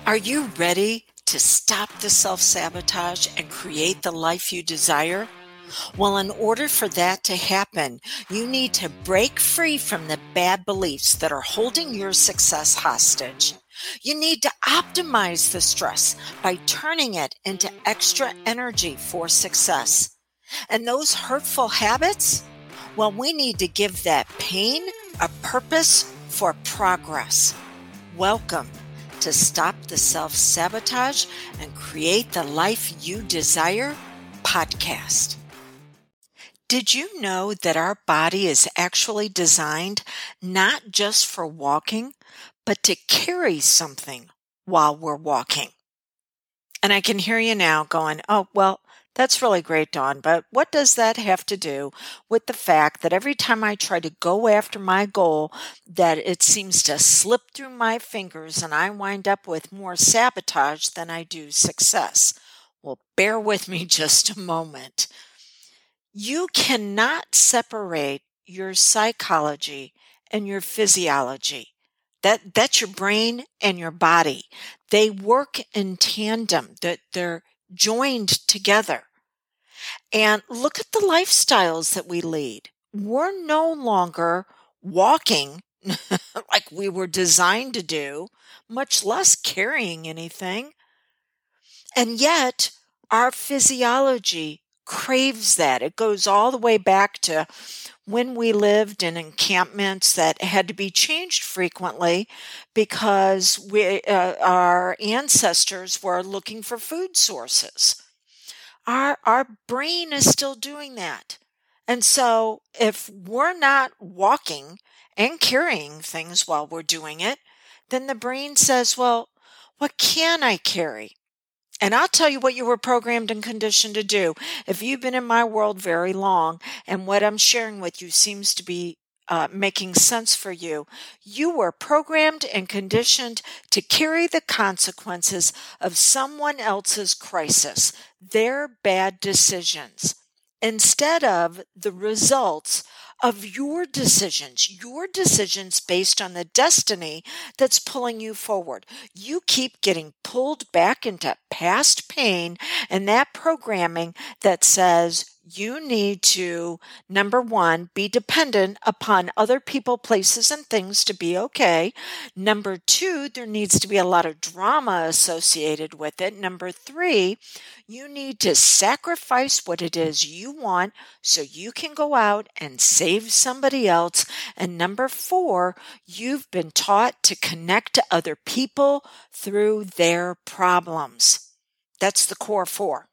Are you ready to stop the self-sabotage and create the life you desire? Well, in order for that to happen, you need to break free from the bad beliefs that are holding your success hostage. You need to optimize the stress by turning it into extra energy for success. And those hurtful habits? Well, we need to give that pain a purpose for progress. Welcome to Stop the Self-Sabotage and Create the Life You Desire podcast. Did you know that our body is actually designed not just for walking, but to carry something while we're walking? And I can hear you now going, oh, well, that's really great, Dawn, but what does that have to do with the fact that every time I try to go after my goal, that it seems to slip through my fingers and I wind up with more sabotage than I do success? Well, bear with me just a moment. You cannot separate your psychology and your physiology. That's your brain and your body. They work in tandem, that they're joined together. And look at the lifestyles that we lead. We're no longer walking like we were designed to do, much less carrying anything. And yet our physiology craves that. It goes all the way back to when we lived in encampments that had to be changed frequently because our ancestors were looking for food sources. Our brain is still doing that. And so if we're not walking and carrying things while we're doing it, then the brain says, well, what can I carry? And I'll tell you what you were programmed and conditioned to do. If you've been in my world very long and what I'm sharing with you seems to be making sense for you, you were programmed and conditioned to carry the consequences of someone else's crisis, their bad decisions, instead of the results of your decisions based on the destiny that's pulling you forward. You keep getting pulled back into past pain and that programming that says you need to, number one, be dependent upon other people, places, and things to be okay. Number two, there needs to be a lot of drama associated with it. Number three, you need to sacrifice what it is you want so you can go out and save somebody else. And number four, you've been taught to connect to other people through their problems. That's the core four.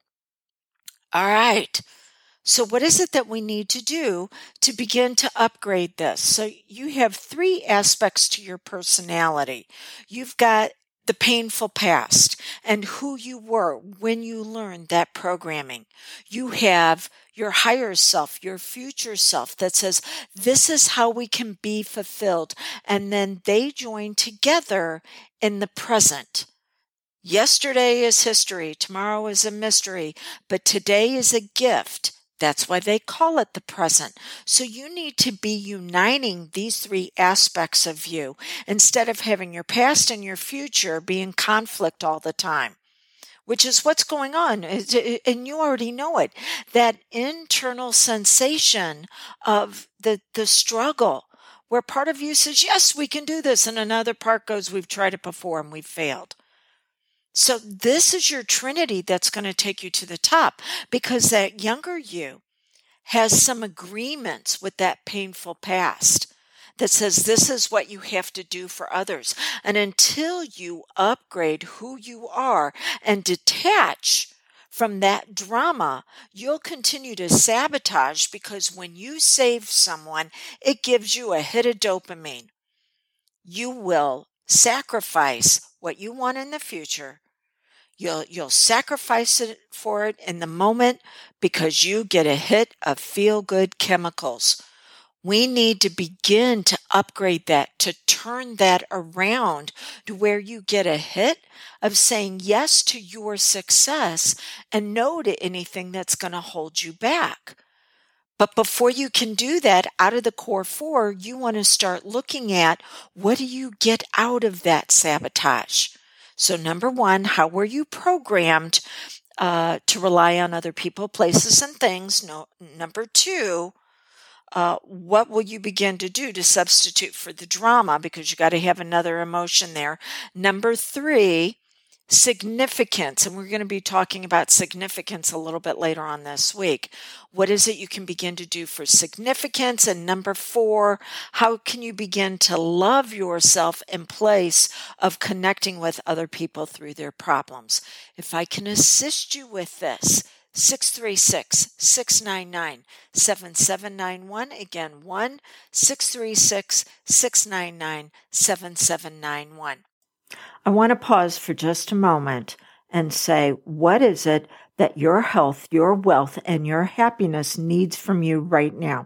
All right. So what is it that we need to do to begin to upgrade this? So you have three aspects to your personality. You've got the painful past and who you were when you learned that programming. You have your higher self, your future self that says, this is how we can be fulfilled. And then they join together in the present. Yesterday is history. Tomorrow is a mystery, but today is a gift. That's why they call it the present. So you need to be uniting these three aspects of you instead of having your past and your future be in conflict all the time, which is what's going on. And you already know it. That internal sensation of the struggle where part of you says, yes, we can do this. And another part goes, we've tried it before and we've failed. So this is your trinity that's going to take you to the top because that younger you has some agreements with that painful past that says this is what you have to do for others. And until you upgrade who you are and detach from that drama, you'll continue to sabotage because when you save someone, it gives you a hit of dopamine. You will sacrifice what you want in the future. You'll sacrifice it for it in the moment because you get a hit of feel-good chemicals. We need to begin to upgrade that, to turn that around to where you get a hit of saying yes to your success and no to anything that's going to hold you back. But before you can do that, out of the core four, you want to start looking at what do you get out of that sabotage? So number one, how were you programmed to rely on other people, places, and things? No. Number two, what will you begin to do to substitute for the drama? Because you got to have another emotion there. Number three, significance. And we're going to be talking about significance a little bit later on this week. What is it you can begin to do for significance? And number four, how can you begin to love yourself in place of connecting with other people through their problems? If I can assist you with this, 636-699-7791. Again, 1-636-699-7791. I want to pause for just a moment and say, what is it that your health, your wealth, and your happiness needs from you right now?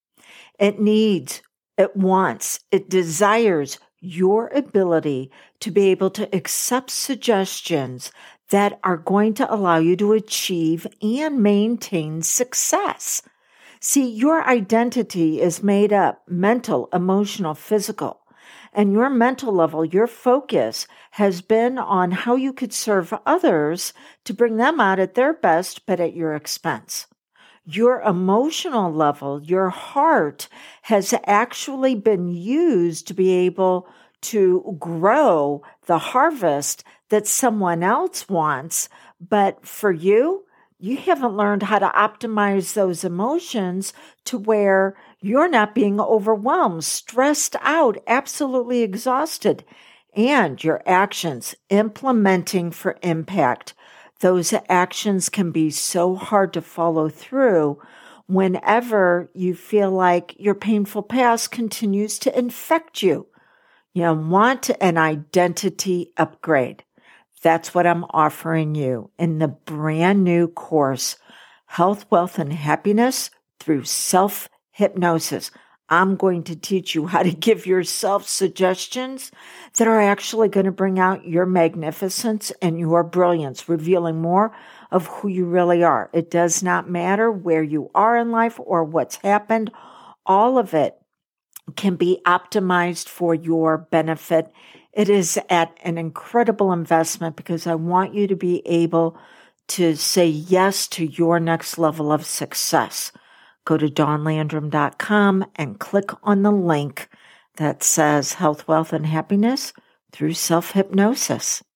It needs, it wants, it desires your ability to be able to accept suggestions that are going to allow you to achieve and maintain success. See, your identity is made up mental, emotional, physical. And your mental level, your focus has been on how you could serve others to bring them out at their best, but at your expense. Your emotional level, your heart has actually been used to be able to grow the harvest that someone else wants. But for you, you haven't learned how to optimize those emotions to where you're not being overwhelmed, stressed out, absolutely exhausted, and your actions implementing for impact. Those actions can be so hard to follow through whenever you feel like your painful past continues to infect you. You want an identity upgrade. That's what I'm offering you in the brand new course, Health, Wealth, and Happiness through Self-Hypnosis. I'm going to teach you how to give yourself suggestions that are actually going to bring out your magnificence and your brilliance, revealing more of who you really are. It does not matter where you are in life or what's happened. All of it can be optimized for your benefit. It is at an incredible investment because I want you to be able to say yes to your next level of success. Go to dawnlandrum.com and click on the link that says Health, Wealth, and Happiness through Self-Hypnosis.